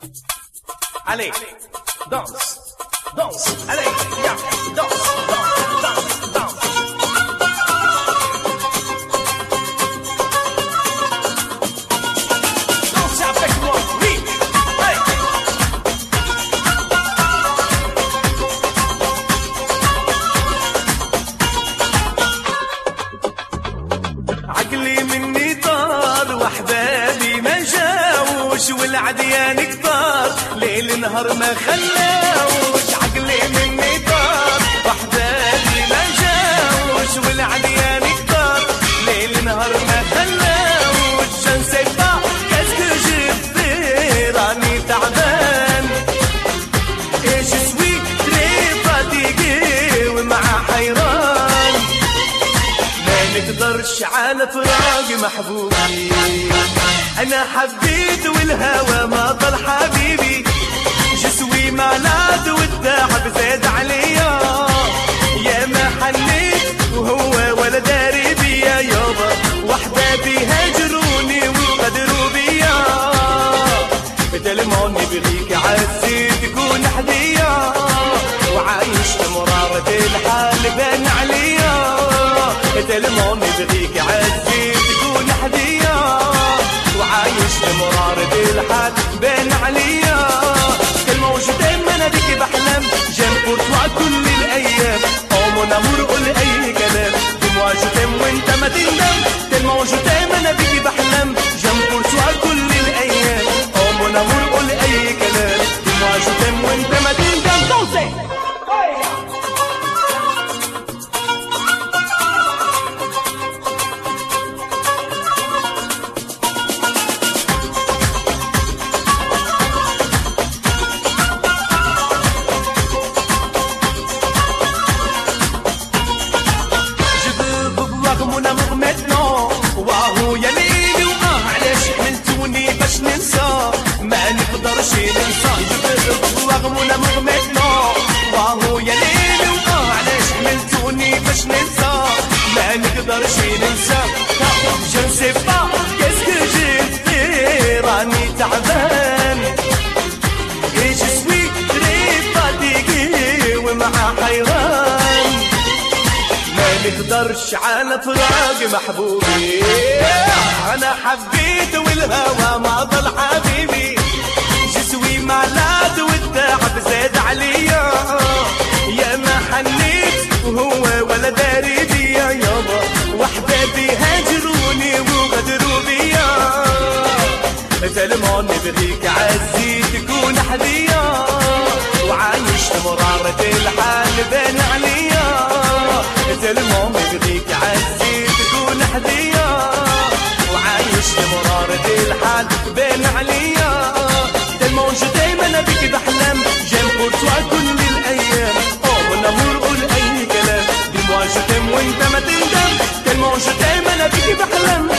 Allez, danse, danse, allez, viens, danse, danse, danse, danse. Dansez avec moi, oui, hey. عقلي مني طار واحبابي ما جاوش والعديان كتار ليل نهار ما خلاوش. عقلي مني طار واحبابي ما جاوش والعديان كتار ليل نهار ما خلاوش. je ne sais pas qu'est-ce que j'ai fait راني تعبان et je suis très fatigué ومع حيران ما نقدرش على فراق محبوبي. انا حبيت والهوى ما ضل حبيبي. جسوي مالاد والتعب زاد عليا يا ما حنيت وهو ولا داري بيا يابا. واحبابي هاجروني وغدروا بيا تلمون نبغيك عزيز تكون حديا وعايش مرارة الحال بان عليا. تلمون نبغيك عزيز تكون حديا وعايش مرارة الحال بان عليا. كلمة وجدان ما انا بيكي بحلم جام كورتوا كل الايام او مون امور قول اي كلام. كلمة وجدان وانت ما تندم. كلمة وجدان ما انا بيكي بحلم جام كورتوا كل الايام او مون امور قول اي كلام. كلمة وجدان وانت ما تندم. دوسي ننسى ما نقدرش ننسى. رغم ولا مغمتنا واهو يا ليل علاش حملتوني باش ننسى ما نقدرش ننسى. je ne sais pas qu'est-ce que j'ai fait راني تعبان et je suis très fatigué ومع حيران ما نقدرش على فراق محبوبي. انا حبيت والهوى ما ضل حبيبي. جسوي مالاد والتعب زاد عليا يا ما حنيت وهو ولا داري بيا يابا. واحبابي هاجروني وغدروا بيا تلمون نبغيك عزيز تكون حديا وعايش مرارة الحال بان عليا. تلمون نبغيك عزيز تكون حديا وعايش مرارة الحال بين عليا. تلمون جو دايما بيك بحلم جام كورتوا كل الايام او من امور قول اي كلام. دي موا جو تيم وانت ما تندم. تلمون جو دايما بيك بحلم